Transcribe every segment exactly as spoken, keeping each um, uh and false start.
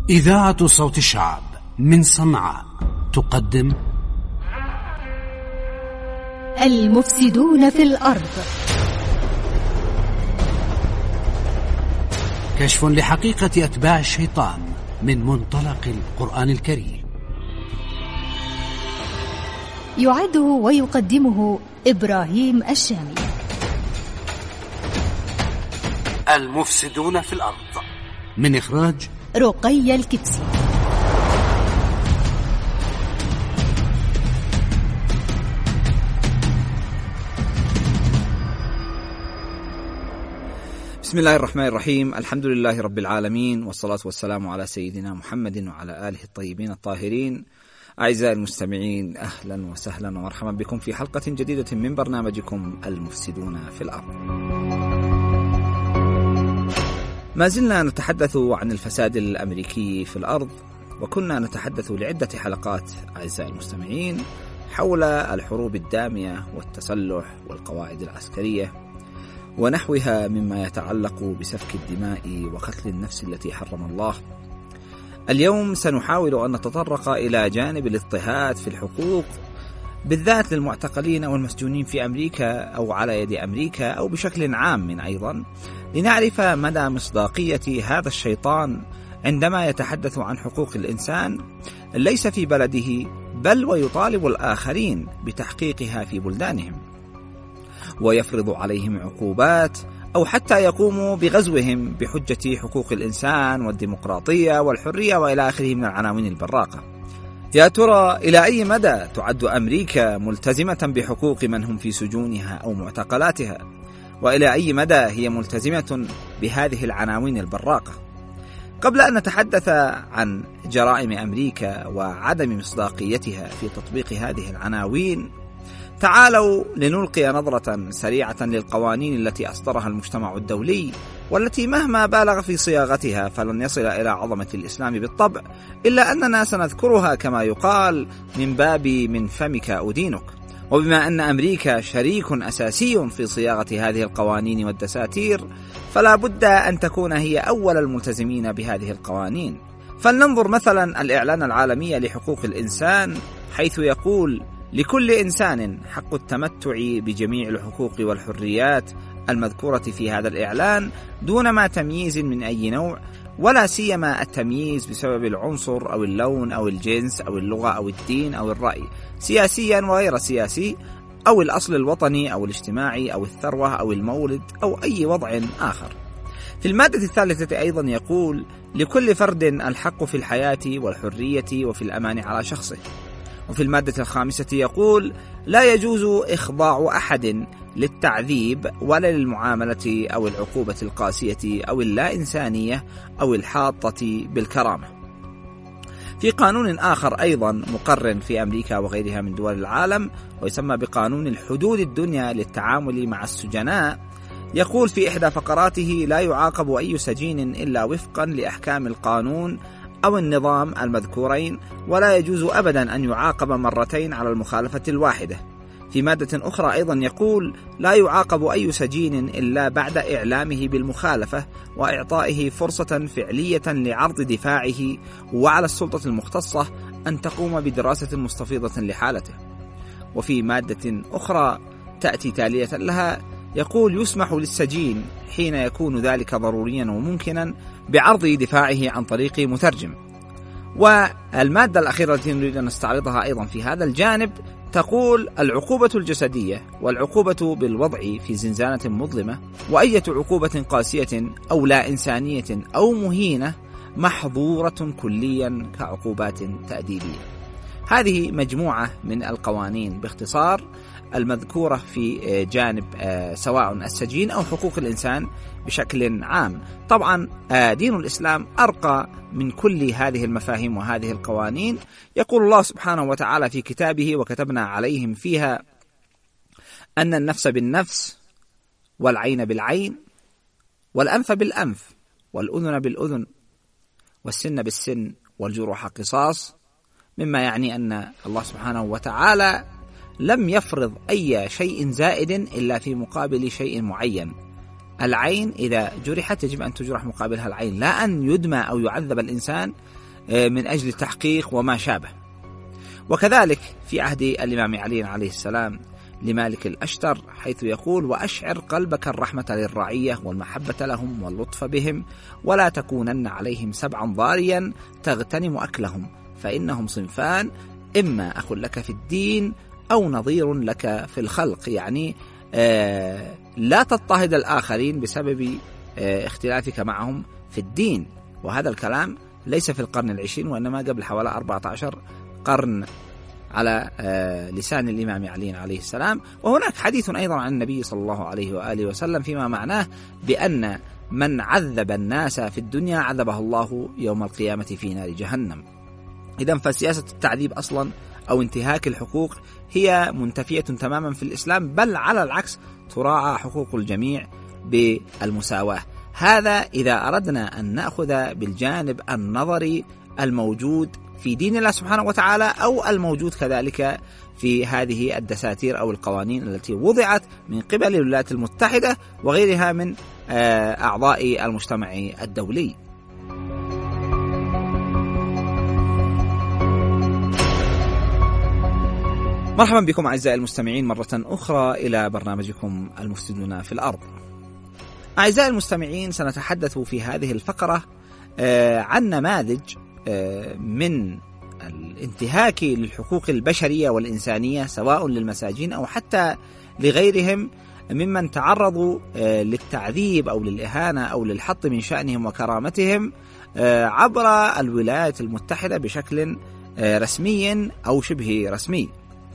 إذاعة صوت الشعب من صنعاء تقدم المفسدون في الأرض، كشف لحقيقة أتباع الشيطان من منطلق القرآن الكريم. يعده ويقدمه إبراهيم الشامي. المفسدون في الأرض من إخراج رقية الكبسي. بسم الله الرحمن الرحيم. الحمد لله رب العالمين، والصلاة والسلام على سيدنا محمد وعلى آله الطيبين الطاهرين. أعزائي المستمعين، أهلا وسهلا ومرحبا بكم في حلقة جديدة من برنامجكم المفسدون في الأرض. ما زلنا نتحدث عن الفساد الأمريكي في الأرض، وكنا نتحدث لعدة حلقات أعزائي المستمعين حول الحروب الدامية والتسلح والقواعد العسكرية ونحوها مما يتعلق بسفك الدماء وقتل النفس التي حرم الله. اليوم سنحاول أن نتطرق إلى جانب الاضطهاد في الحقوق، بالذات للمعتقلين والمسجونين في أمريكا أو على يد أمريكا أو بشكل عام أيضا، لنعرف مدى مصداقية هذا الشيطان عندما يتحدث عن حقوق الإنسان ليس في بلده، بل ويطالب الآخرين بتحقيقها في بلدانهم، ويفرض عليهم عقوبات أو حتى يقوموا بغزوهم بحجة حقوق الإنسان والديمقراطية والحرية وإلى آخره من العناوين البراقة. يا ترى إلى أي مدى تعد أمريكا ملتزمة بحقوق من هم في سجونها أو معتقلاتها؟ وإلى أي مدى هي ملتزمة بهذه العناوين البراقة؟ قبل أن نتحدث عن جرائم أمريكا وعدم مصداقيتها في تطبيق هذه العناوين، تعالوا لنلقي نظرة سريعة للقوانين التي أصدرها المجتمع الدولي، والتي مهما بالغ في صياغتها فلن يصل إلى عظمة الإسلام بالطبع، إلا أننا سنذكرها كما يقال من باب من فمك أدينك. وبما أن أمريكا شريك أساسي في صياغة هذه القوانين والدساتير، فلا بد أن تكون هي أول الملتزمين بهذه القوانين. فلننظر مثلا الإعلان العالمي لحقوق الإنسان، حيث يقول: لكل إنسان حق التمتع بجميع الحقوق والحريات المذكورة في هذا الإعلان دون ما تمييز من أي نوع، ولا سيما التمييز بسبب العنصر أو اللون أو الجنس أو اللغة أو الدين أو الرأي، سياسيا وغير سياسي، أو الأصل الوطني أو الاجتماعي أو الثروة أو المولد أو أي وضع آخر. في المادة الثالثة أيضا يقول: لكل فرد الحق في الحياة والحرية وفي الأمان على شخصه. وفي المادة الخامسة يقول: لا يجوز إخضاع أحد للتعذيب ولا للمعاملة أو العقوبة القاسية أو اللا إنسانية أو الحاطة بالكرامة. في قانون آخر أيضا مقرر في أمريكا وغيرها من دول العالم، ويسمى بقانون الحدود الدنيا للتعامل مع السجناء، يقول في إحدى فقراته: لا يعاقب أي سجين إلا وفقا لأحكام القانون أو النظام المذكورين، ولا يجوز أبدا أن يعاقب مرتين على المخالفة الواحدة. في مادة أخرى أيضا يقول: لا يعاقب أي سجين إلا بعد إعلامه بالمخالفة وإعطائه فرصة فعلية لعرض دفاعه، وعلى السلطة المختصة أن تقوم بدراسة مستفيضة لحالته. وفي مادة أخرى تأتي تالية لها يقول: يسمح للسجين حين يكون ذلك ضروريا وممكنا بعرض دفاعه عن طريق مترجم. والمادة الأخيرة التي نريد أن نستعرضها أيضا في هذا الجانب تقول: العقوبة الجسدية والعقوبة بالوضع في زنزانة مظلمة وأية عقوبة قاسية أو لا إنسانية أو مهينة محظورة كليا كعقوبات تأديبية. هذه مجموعة من القوانين باختصار المذكورة في جانب سواء السجين أو حقوق الإنسان بشكل عام. طبعا دين الإسلام أرقى من كل هذه المفاهيم وهذه القوانين. يقول الله سبحانه وتعالى في كتابه: وكتبنا عليهم فيها أن النفس بالنفس والعين بالعين والأنف بالأنف والأذن بالأذن والسن بالسن والجروح قصاص، مما يعني أن الله سبحانه وتعالى لم يفرض أي شيء زائد إلا في مقابل شيء معين. العين إذا جرحت يجب أن تجرح مقابلها العين، لا أن يدمى أو يعذب الإنسان من أجل التحقيق وما شابه. وكذلك في عهد الإمام علي عليه السلام لمالك الأشتر حيث يقول: وأشعر قلبك الرحمة للرعية والمحبة لهم واللطف بهم، ولا تكونن عليهم سبعا ضاريا تغتنم أكلهم، فإنهم صنفان، إما أخ لك في الدين أو نظير لك في الخلق. يعني آه لا تضطهد الآخرين بسبب آه اختلافك معهم في الدين. وهذا الكلام ليس في القرن العشرين وإنما قبل حوالي أربعة عشر قرن على لسان الإمام علي عليه السلام. وهناك حديث أيضا عن النبي صلى الله عليه وآله وسلم فيما معناه بأن من عذب الناس في الدنيا عذبه الله يوم القيامة في نار جهنم. إذن فسياسة التعذيب أصلا أو انتهاك الحقوق هي منتفية تماما في الإسلام، بل على العكس تراعى حقوق الجميع بالمساواة. هذا إذا أردنا أن نأخذ بالجانب النظري الموجود في دين الله سبحانه وتعالى أو الموجود كذلك في هذه الدساتير أو القوانين التي وضعت من قبل الولايات المتحدة وغيرها من أعضاء المجتمع الدولي. مرحبا بكم أعزائي المستمعين مرة أخرى إلى برنامجكم المفسدون في الأرض. أعزائي المستمعين، سنتحدث في هذه الفقرة عن نماذج من الانتهاك للحقوق البشرية والإنسانية سواء للمساجين أو حتى لغيرهم ممن تعرضوا للتعذيب أو للإهانة أو للحط من شأنهم وكرامتهم عبر الولايات المتحدة بشكل رسمي أو شبه رسمي.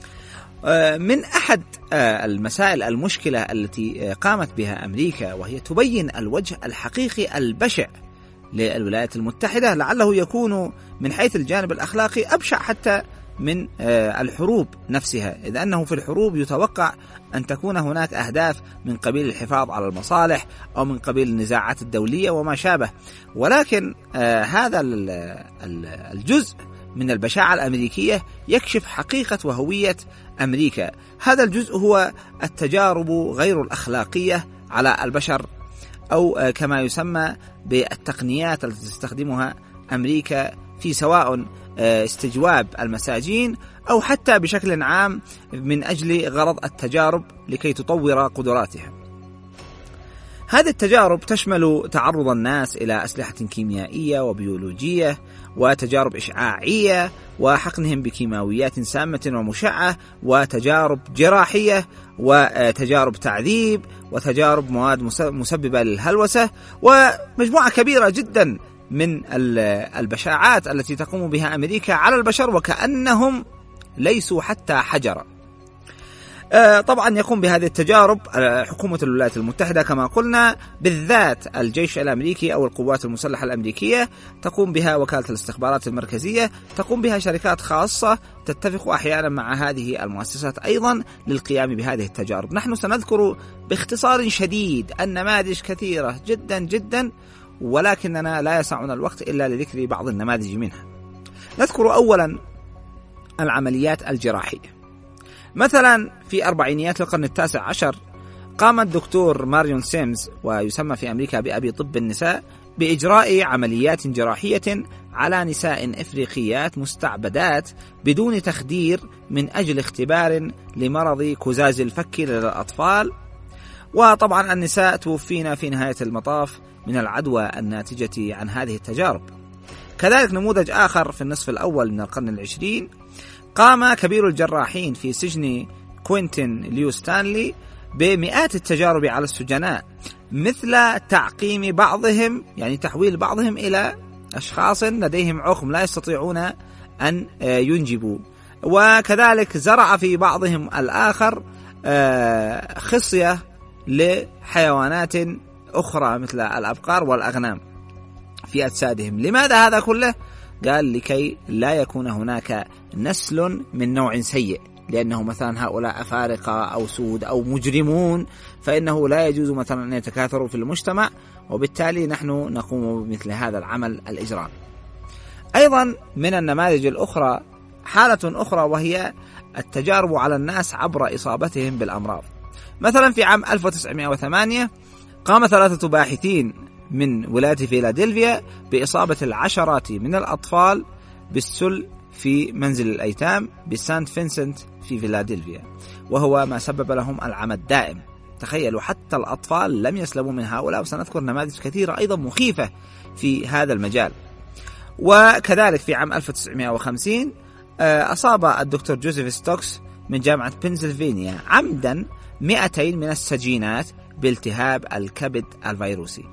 من أحد المسائل المشكلة التي قامت بها أمريكا وهي تبين الوجه الحقيقي البشع للولايات المتحدة، لعله يكون من حيث الجانب الأخلاقي أبشع حتى من الحروب نفسها، إذ أنه في الحروب يتوقع أن تكون هناك أهداف من قبيل الحفاظ على المصالح أو من قبيل النزاعات الدولية وما شابه. ولكن هذا الجزء من البشاعة الأمريكية يكشف حقيقة وهوية أمريكا. هذا الجزء هو التجارب غير الأخلاقية على البشر، أو كما يسمى بالتقنيات التي تستخدمها أمريكا في سواء استجواب المساجين أو حتى بشكل عام من أجل غرض التجارب لكي تطور قدراتها. هذه التجارب تشمل تعرض الناس إلى أسلحة كيميائية وبيولوجية وتجارب إشعاعية وحقنهم بكيماويات سامة ومشعة وتجارب جراحية وتجارب تعذيب وتجارب مواد مسببة للهلوسة ومجموعة كبيرة جدا من البشاعات التي تقوم بها أمريكا على البشر وكأنهم ليسوا حتى حجرا. طبعا يقوم بهذه التجارب حكومة الولايات المتحدة كما قلنا، بالذات الجيش الأمريكي أو القوات المسلحة الأمريكية، تقوم بها وكالة الاستخبارات المركزية، تقوم بها شركات خاصة تتفق أحيانا مع هذه المؤسسات أيضا للقيام بهذه التجارب. نحن سنذكر باختصار شديد النماذج كثيرة جدا جدا، ولكننا لا يسعنا الوقت إلا لذكر بعض النماذج منها. نذكر أولا العمليات الجراحية. مثلا في أربعينيات القرن التاسع عشر قام الدكتور ماريون سيمز، ويسمى في أمريكا بأبي طب النساء، بإجراء عمليات جراحية على نساء إفريقيات مستعبدات بدون تخدير من أجل اختبار لمرض كزاز الفك لدى الأطفال. وطبعا النساء توفين في نهاية المطاف من العدوى الناتجة عن هذه التجارب. كذلك نموذج آخر في النصف الأول من القرن العشرين، قام كبير الجراحين في سجن كوينتين ليو ستانلي بمئات التجارب على السجناء، مثل تعقيم بعضهم، يعني تحويل بعضهم إلى أشخاص لديهم عقم لا يستطيعون أن ينجبوا، وكذلك زرع في بعضهم الآخر خصية لحيوانات أخرى مثل الأبقار والأغنام في أجسادهم. لماذا هذا كله؟ قال لكي لا يكون هناك نسل من نوع سيء، لأنه مثلا هؤلاء أفارقة أو سود أو مجرمون، فإنه لا يجوز مثلا أن يتكاثروا في المجتمع، وبالتالي نحن نقوم بمثل هذا العمل الإجرامي. أيضا من النماذج الأخرى حالة أخرى وهي التجارب على الناس عبر إصابتهم بالأمراض. مثلا في عام ألف وتسعمائة وثمانية قام ثلاثة باحثين من ولاية فيلادلفيا بإصابة العشرات من الأطفال بالسل في منزل الأيتام بسانت فينسنت في فيلادلفيا، وهو ما سبب لهم العمى الدائم. تخيلوا، حتى الأطفال لم يسلموا من هؤلاء، وسنذكر نماذج كثيرة أيضا مخيفة في هذا المجال. وكذلك في عام ألف وتسعمائة وخمسين أصاب الدكتور جوزيف ستوكس من جامعة بنسلفانيا عمدا مئتين من السجينات بالتهاب الكبد الفيروسي.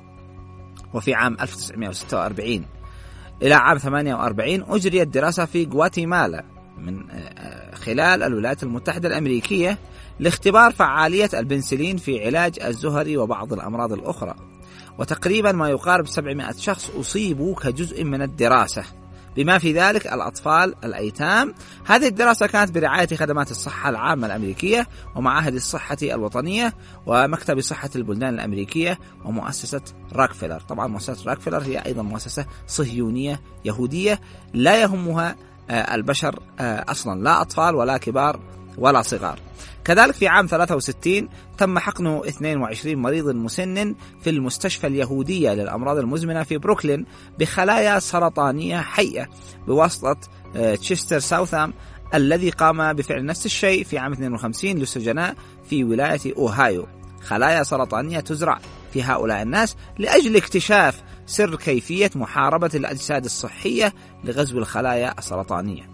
وفي عام ألف وتسعمائة وستة وأربعين إلى عام ثمانية وأربعين أجريت دراسة في غواتيمالا من خلال الولايات المتحدة الأمريكية لاختبار فعالية البنسلين في علاج الزهري وبعض الأمراض الأخرى، وتقريبا ما يقارب سبعمائة شخص أصيبوا كجزء من الدراسة، بما في ذلك الأطفال الأيتام. هذه الدراسة كانت برعاية خدمات الصحة العامة الأمريكية ومعاهد الصحة الوطنية ومكتب صحة البلدان الأمريكية ومؤسسة راكفيلر. طبعا مؤسسة راكفيلر هي أيضا مؤسسة صهيونية يهودية لا يهمها البشر أصلا، لا أطفال ولا كبار ولا صغار. كذلك في عام ثلاثة وستين تم حقن اثنين وعشرين مريض مسن في المستشفى اليهودية للأمراض المزمنة في بروكلين بخلايا سرطانية حية بواسطة تشستر ساوثام، الذي قام بفعل نفس الشيء في عام اثنين وخمسين للسجناء في ولاية أوهايو. خلايا سرطانية تزرع في هؤلاء الناس لأجل اكتشاف سر كيفية محاربة الأجساد الصحية لغزو الخلايا السرطانية.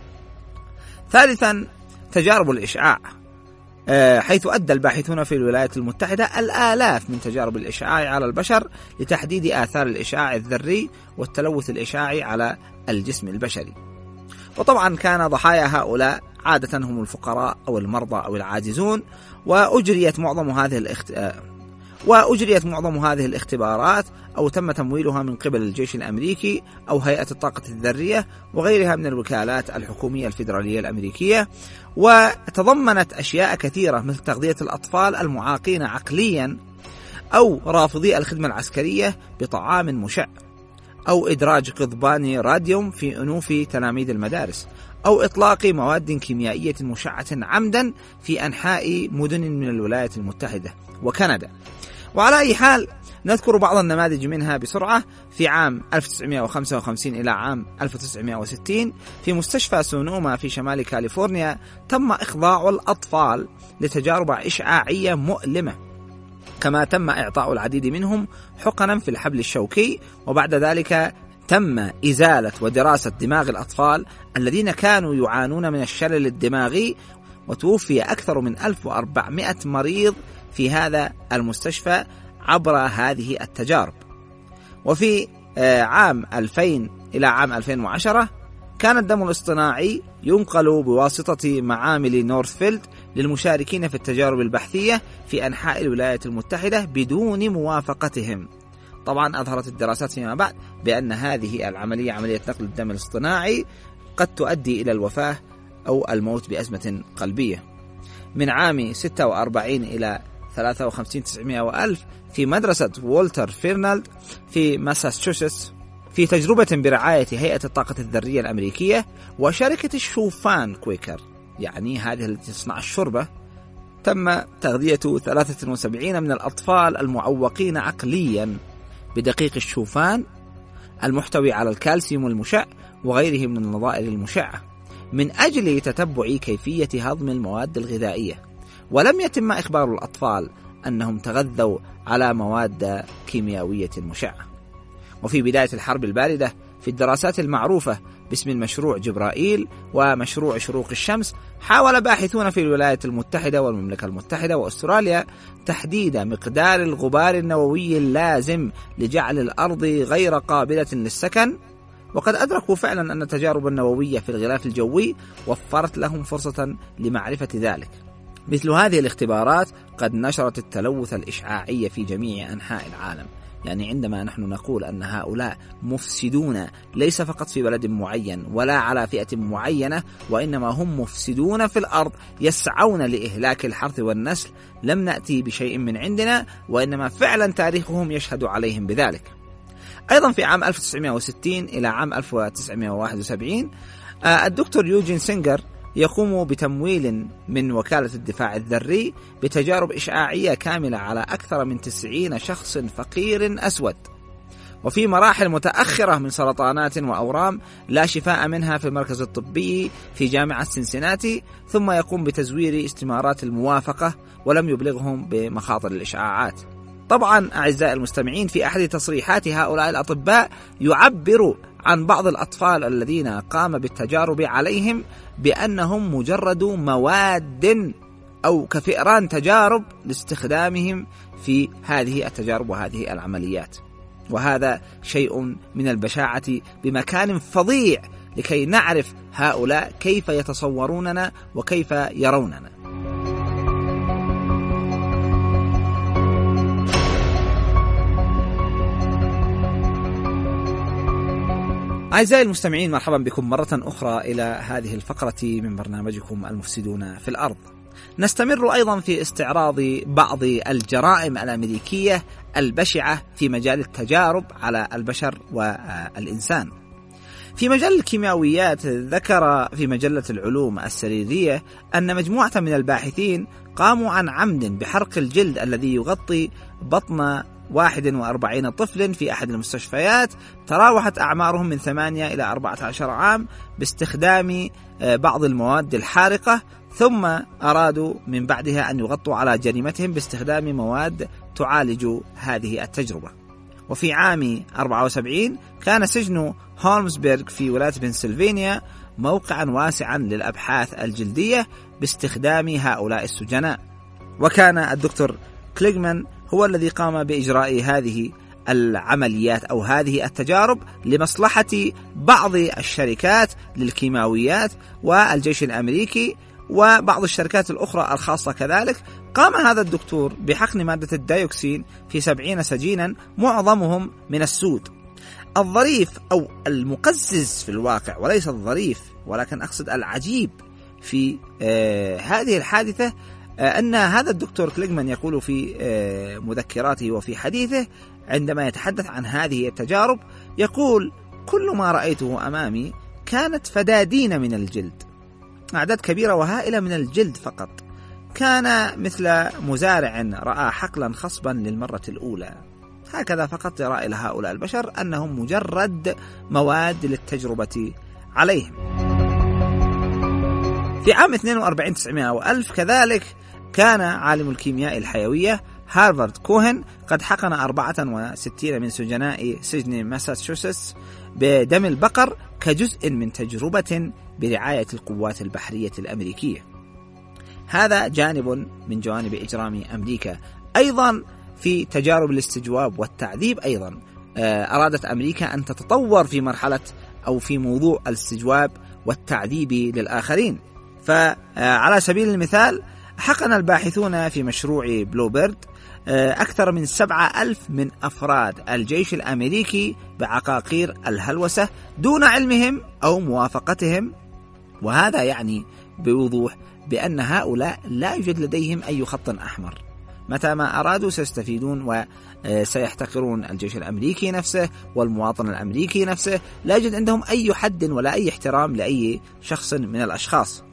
ثالثا، تجارب الإشعاع، حيث أدى الباحثون في الولايات المتحدة الآلاف من تجارب الإشعاع على البشر لتحديد آثار الإشعاع الذري والتلوث الإشعاعي على الجسم البشري. وطبعا كان ضحايا هؤلاء عادة هم الفقراء أو المرضى أو العاجزون، وأجريت معظم هذه الاخت... وأجريت معظم هذه الاختبارات أو تم تمويلها من قبل الجيش الأمريكي أو هيئة الطاقة الذرية وغيرها من الوكالات الحكومية الفيدرالية الأمريكية، وتضمنت أشياء كثيرة مثل تغذية الأطفال المعاقين عقليا أو رافضي الخدمة العسكرية بطعام مشع، أو إدراج قضبان راديوم في أنوف تلاميذ المدارس، أو إطلاق مواد كيميائية مشعة عمدا في أنحاء مدن من الولايات المتحدة وكندا. وعلى أي حال نذكر بعض النماذج منها بسرعة. في عام ألف وتسعمائة وخمسة وخمسين إلى عام ألف وتسعمائة وستين في مستشفى سونوما في شمال كاليفورنيا تم إخضاع الأطفال لتجارب إشعاعية مؤلمة، كما تم إعطاء العديد منهم حقنا في الحبل الشوكي، وبعد ذلك تم إزالة ودراسة دماغ الأطفال الذين كانوا يعانون من الشلل الدماغي، وتوفي أكثر من ألف وأربعمائة مريض في هذا المستشفى عبر هذه التجارب. وفي عام ألفين إلى عام ألفين وعشرة كان الدم الاصطناعي ينقل بواسطة معامل نورثفيلد للمشاركين في التجارب البحثية في أنحاء الولايات المتحدة بدون موافقتهم. طبعا أظهرت الدراسات فيما بعد بأن هذه العملية، عملية نقل الدم الاصطناعي، قد تؤدي إلى الوفاة أو الموت بأزمة قلبية. من عام ستة وأربعين إلى ثلاثة وخمسين تسعمائة وألف في مدرسة والتر فيرنالد في ماساتشوستس في تجربة برعاية هيئة الطاقة الذرية الأمريكية وشركة الشوفان كويكر، يعني هذه التي تصنع الشوربة، تم تغذية ثلاثة وسبعين من الأطفال المعوقين عقليا بدقيق الشوفان المحتوي على الكالسيوم المشع وغيره من النظائر المشعة من أجل تتبع كيفية هضم المواد الغذائية، ولم يتم إخبار الأطفال أنهم تغذوا على مواد كيميائية مشعة. وفي بداية الحرب الباردة في الدراسات المعروفة باسم المشروع جبرائيل ومشروع شروق الشمس، حاول باحثون في الولايات المتحدة والمملكة المتحدة وأستراليا تحديد مقدار الغبار النووي اللازم لجعل الأرض غير قابلة للسكن، وقد أدركوا فعلا أن التجارب النووية في الغلاف الجوي وفرت لهم فرصة لمعرفة ذلك. مثل هذه الاختبارات قد نشرت التلوث الإشعاعي في جميع أنحاء العالم. يعني عندما نحن نقول أن هؤلاء مفسدون ليس فقط في بلد معين ولا على فئة معينة، وإنما هم مفسدون في الأرض يسعون لإهلاك الحرث والنسل، لم نأتي بشيء من عندنا، وإنما فعلا تاريخهم يشهد عليهم بذلك. أيضا في عام ألف وتسعمائة وستين إلى عام ألف وتسعمائة وواحد وسبعين الدكتور يوجين سينجر يقوم بتمويل من وكالة الدفاع الذري بتجارب إشعاعية كاملة على أكثر من تسعين شخص فقير أسود، وفي مراحل متأخرة من سرطانات وأورام لا شفاء منها في المركز الطبي في جامعة سنسناتي، ثم يقوم بتزوير استمارات الموافقة ولم يبلغهم بمخاطر الإشعاعات. طبعا أعزائي المستمعين، في أحد تصريحات هؤلاء الأطباء يعبر عن بعض الأطفال الذين قام بالتجارب عليهم بأنهم مجرد مواد أو كفئران تجارب لاستخدامهم في هذه التجارب وهذه العمليات، وهذا شيء من البشاعة بمكان فظيع لكي نعرف هؤلاء كيف يتصوروننا وكيف يروننا. أعزائي المستمعين، مرحبا بكم مرة أخرى إلى هذه الفقرة من برنامجكم المفسدون في الأرض. نستمر أيضا في استعراض بعض الجرائم الأمريكية البشعة في مجال التجارب على البشر والإنسان. في مجال الكيماويات، ذكر في مجلة العلوم السريرية أن مجموعة من الباحثين قاموا عن عمد بحرق الجلد الذي يغطي بطن واحد وأربعين طفل في أحد المستشفيات تراوحت أعمارهم من ثمانية إلى أربعة عشر عام باستخدام بعض المواد الحارقة، ثم أرادوا من بعدها أن يغطوا على جريمتهم باستخدام مواد تعالج هذه التجربة. وفي عام أربعة وسبعين كان سجن هولمزبرغ في ولاية بنسلفانيا موقعا واسعا للأبحاث الجلدية باستخدام هؤلاء السجناء، وكان الدكتور كليغمان هو الذي قام بإجراء هذه العمليات أو هذه التجارب لمصلحة بعض الشركات للكيماويات والجيش الأمريكي وبعض الشركات الأخرى الخاصة كذلك. قام هذا الدكتور بحقن مادة الديوكسين في سبعين سجينا معظمهم من السود. الظريف أو المقزز في الواقع، وليس الظريف ولكن أقصد العجيب في آه هذه الحادثة، آه أن هذا الدكتور كليغمان يقول في آه مذكراته وفي حديثه عندما يتحدث عن هذه التجارب، يقول: كل ما رأيته أمامي كانت فدادين من الجلد، أعداد كبيرة وهائلة من الجلد فقط، كان مثل مزارع رأى حقلا خصبا للمرة الأولى. هكذا فقط يرى إلى هؤلاء البشر أنهم مجرد مواد للتجربة عليهم. في عام اثنين وأربعين تسعمائة وألف كذلك كان عالم الكيمياء الحيوية هارفارد كوهن قد حقن أربعة وستين من سجناء سجن ماساتشوستس بدم البقر كجزء من تجربة برعاية القوات البحرية الأمريكية. هذا جانب من جوانب إجرام أمريكا. أيضا في تجارب الاستجواب والتعذيب أيضا أرادت أمريكا أن تتطور في مرحلة أو في موضوع الاستجواب والتعذيب للآخرين. فعلى سبيل المثال حقن الباحثون في مشروع بلوبيرد أكثر من سبعة ألف من أفراد الجيش الأمريكي بعقاقير الهلوسة دون علمهم أو موافقتهم، وهذا يعني بوضوح بأن هؤلاء لا يوجد لديهم أي خط أحمر. متى ما أرادوا سيستفيدون وسيحتقرون الجيش الأمريكي نفسه والمواطن الأمريكي نفسه، لا يوجد عندهم أي حد ولا أي احترام لأي شخص من الأشخاص.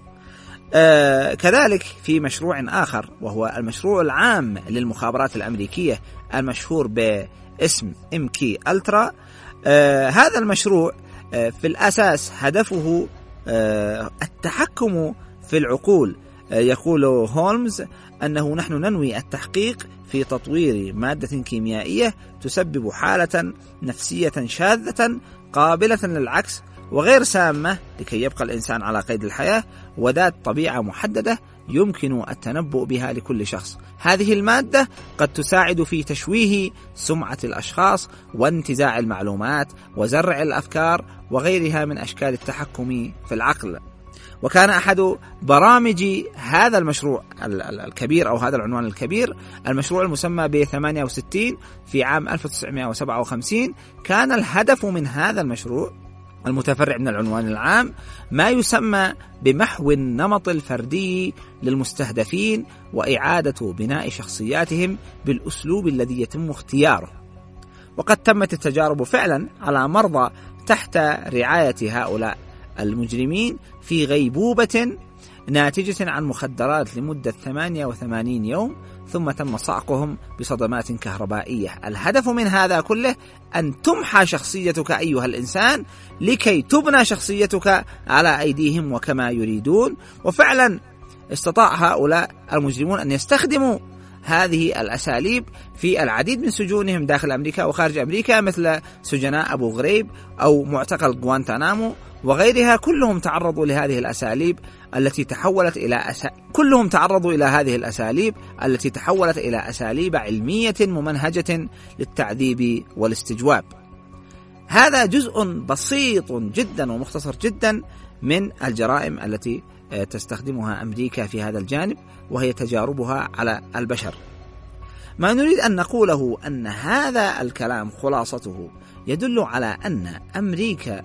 آه كذلك في مشروع آخر وهو المشروع العام للمخابرات الأمريكية المشهور باسم إم كي ألترا. آه هذا المشروع آه في الأساس هدفه آه التحكم في العقول. آه يقول هولمز أنه نحن ننوي التحقيق في تطوير مادة كيميائية تسبب حالة نفسية شاذة قابلة للعكس وغير سامة لكي يبقى الإنسان على قيد الحياة، وذات طبيعة محددة يمكن التنبؤ بها لكل شخص. هذه المادة قد تساعد في تشويه سمعة الأشخاص وانتزاع المعلومات وزرع الأفكار وغيرها من أشكال التحكم في العقل. وكان أحد برامج هذا المشروع الكبير أو هذا العنوان الكبير المشروع المسمى ب ثمانية وستين في عام ألف وتسعمائة وسبعة وخمسين. كان الهدف من هذا المشروع المتفرع من العنوان العام ما يسمى بمحو النمط الفردي للمستهدفين وإعادة بناء شخصياتهم بالأسلوب الذي يتم اختياره. وقد تمت التجارب فعلا على مرضى تحت رعاية هؤلاء المجرمين في غيبوبة ناتجة عن مخدرات لمدة ثمانية وثمانين يوم، ثم تم صعقهم بصدمات كهربائية. الهدف من هذا كله أن تمحى شخصيتك أيها الإنسان لكي تبنى شخصيتك على أيديهم وكما يريدون. وفعلا استطاع هؤلاء المجرمون أن يستخدموا هذه الأساليب في العديد من سجونهم داخل أمريكا وخارج أمريكا، مثل سجناء أبو غريب أو معتقل غوانتانامو وغيرها. كلهم تعرضوا لهذه الأساليب التي تحولت إلى أس... كلهم تعرضوا إلى هذه الأساليب التي تحولت إلى أساليب علمية ممنهجة للتعذيب والاستجواب. هذا جزء بسيط جدا ومختصر جدا من الجرائم التي تستخدمها أمريكا في هذا الجانب، وهي تجاربها على البشر. ما نريد أن نقوله أن هذا الكلام خلاصته يدل على أن أمريكا،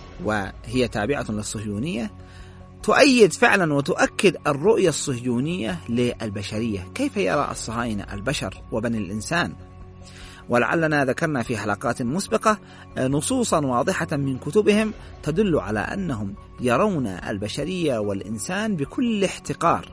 وهي تابعة للصهيونية، تؤيد فعلا وتؤكد الرؤية الصهيونية للبشرية. كيف يرى الصهاينة البشر وبني الإنسان؟ ولعلنا ذكرنا في حلقات مسبقة نصوصا واضحة من كتبهم تدل على أنهم يرون البشرية والإنسان بكل احتقار،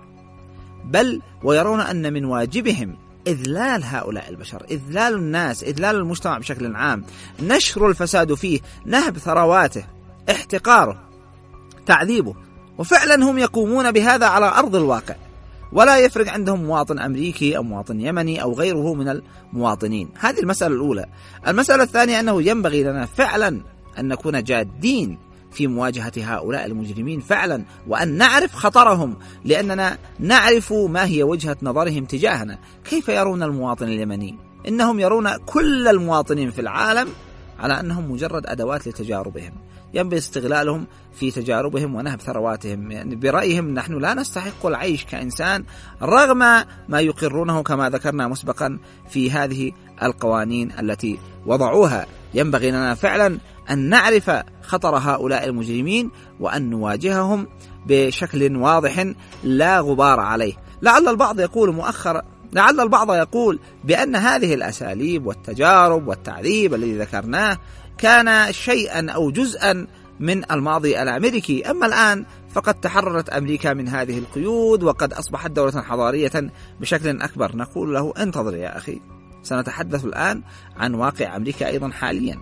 بل ويرون أن من واجبهم إذلال هؤلاء البشر، إذلال الناس، إذلال المجتمع بشكل عام، نشر الفساد فيه، نهب ثرواته، احتقاره، تعذيبه. وفعلا هم يقومون بهذا على أرض الواقع، ولا يفرق عندهم مواطن أمريكي أو مواطن يمني أو غيره من المواطنين. هذه المسألة الأولى. المسألة الثانية أنه ينبغي لنا فعلا أن نكون جادين في مواجهة هؤلاء المجرمين فعلا، وأن نعرف خطرهم، لأننا نعرف ما هي وجهة نظرهم تجاهنا. كيف يرون المواطن اليمني؟ إنهم يرون كل المواطنين في العالم على أنهم مجرد أدوات لتجاربهم، ينبغي استغلالهم في تجاربهم ونهب ثرواتهم. يعني برأيهم نحن لا نستحق العيش كإنسان رغم ما يقرونه كما ذكرنا مسبقا في هذه القوانين التي وضعوها. ينبغي لنا فعلا أن نعرف خطر هؤلاء المجرمين وأن نواجههم بشكل واضح لا غبار عليه. لعل البعض يقول مؤخرا لعل البعض يقول بأن هذه الأساليب والتجارب والتعذيب الذي ذكرناه كان شيئا أو جزءا من الماضي الأمريكي، أما الآن فقد تحررت أمريكا من هذه القيود وقد أصبحت دولة حضارية بشكل أكبر. نقول له انتظر يا أخي، سنتحدث الآن عن واقع أمريكا أيضا حاليا،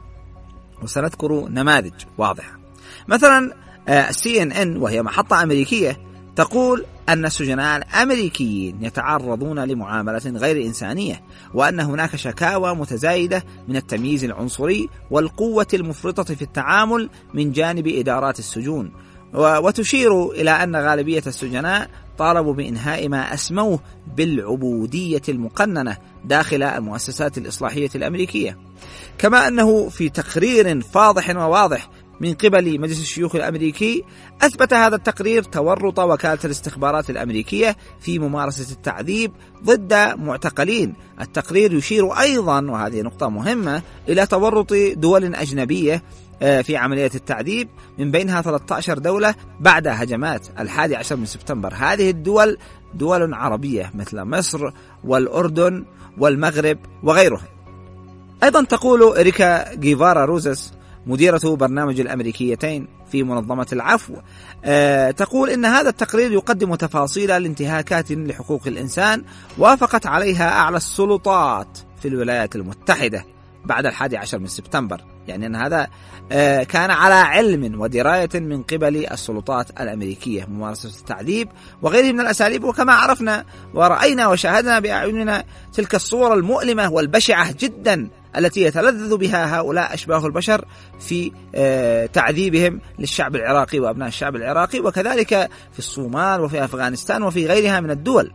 وسنذكر نماذج واضحة. مثلا سي إن إن وهي محطة أمريكية تقول أن السجناء الأمريكيين يتعرضون لمعاملة غير إنسانية، وأن هناك شكاوى متزايدة من التمييز العنصري والقوة المفرطة في التعامل من جانب إدارات السجون، وتشير إلى أن غالبية السجناء طالبوا بإنهاء ما أسموه بالعبودية المقننة داخل المؤسسات الإصلاحية الأمريكية. كما أنه في تقرير فاضح وواضح من قبل مجلس الشيوخ الأمريكي أثبت هذا التقرير تورط وكالة الاستخبارات الأمريكية في ممارسة التعذيب ضد معتقلين. التقرير يشير أيضا، وهذه نقطة مهمة، إلى تورط دول أجنبية في عملية التعذيب، من بينها ثلاثة عشر دولة بعد هجمات الحادي عشر من سبتمبر. هذه الدول دول عربية مثل مصر والأردن والمغرب وغيرها. أيضا تقول إريكا جيفارا روزس مديرة برنامج الأمريكيتين في منظمة العفو، أه تقول إن هذا التقرير يقدم تفاصيل لانتهاكات لحقوق الإنسان وافقت عليها أعلى السلطات في الولايات المتحدة بعد الحادي عشر من سبتمبر. يعني أن هذا أه كان على علم ودراية من قبل السلطات الأمريكية، ممارسة التعذيب وغيره من الأساليب. وكما عرفنا ورأينا وشاهدنا بأعيننا تلك الصور المؤلمة والبشعة جدا التي يتلذذ بها هؤلاء أشباه البشر في تعذيبهم للشعب العراقي وأبناء الشعب العراقي، وكذلك في الصومال وفي أفغانستان وفي غيرها من الدول.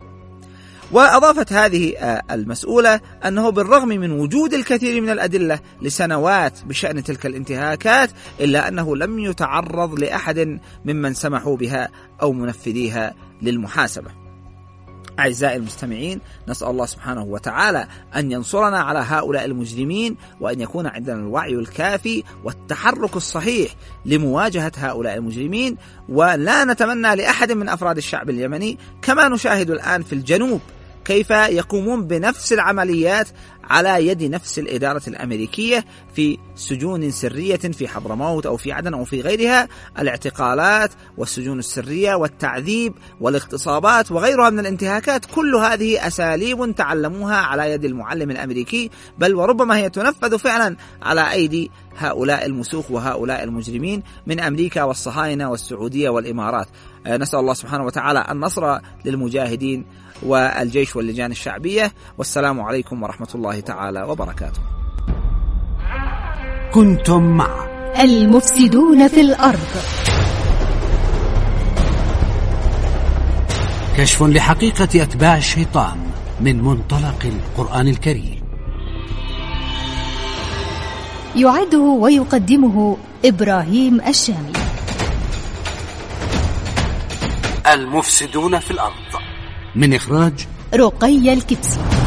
وأضافت هذه المسؤولة أنه بالرغم من وجود الكثير من الأدلة لسنوات بشأن تلك الانتهاكات، إلا أنه لم يتعرض لأحد ممن سمحوا بها أو منفذيها للمحاسبة. أعزائي المستمعين، نسأل الله سبحانه وتعالى أن ينصرنا على هؤلاء المجرمين، وأن يكون عندنا الوعي الكافي والتحرك الصحيح لمواجهة هؤلاء المجرمين. ولا نتمنى لأحد من أفراد الشعب اليمني كما نشاهد الآن في الجنوب كيف يقومون بنفس العمليات على يد نفس الإدارة الأمريكية في سجون سرية في حضرموت أو في عدن أو في غيرها، الاعتقالات والسجون السرية والتعذيب والاغتصابات وغيرها من الانتهاكات، كل هذه أساليب تعلموها على يد المعلم الأمريكي، بل وربما هي تنفذ فعلا على أيدي هؤلاء المسوخ وهؤلاء المجرمين من أمريكا والصهاينة والسعودية والإمارات. نسأل الله سبحانه وتعالى النصر للمجاهدين والجيش واللجان الشعبية، والسلام عليكم ورحمة الله تعالى وبركاته. كنتم مع المفسدون في الأرض، كشف لحقيقة أتباع الشيطان من منطلق القرآن الكريم. يعده ويقدمه إبراهيم الشامي. المفسدون في الأرض، من إخراج رقية الكبسي.